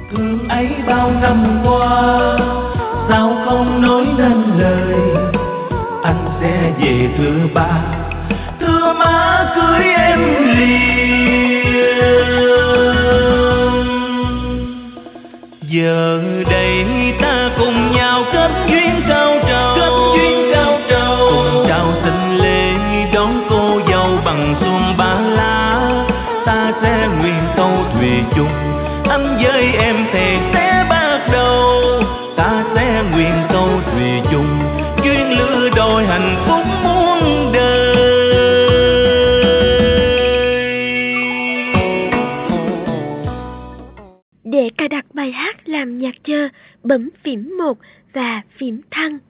thương ấy bao năm qua, sao không nói nên lời. Anh sẽ về thưa ba, thưa má cưới em liền. Giờ đây ta cùng nhau kết duyên cao trầu, cùng trao sinh lễ đón cô dâu bằng xuân ba lá. Ta sẽ nguyện câu thủy chung, anh với em thề sẽ bắt đầu. Ta sẽ nguyện câu thủy chung, duyên lứa đôi hạnh phúc muôn đời. Để cài đặt bài hát làm nhạc chờ, bấm phím 1 và phím thăng.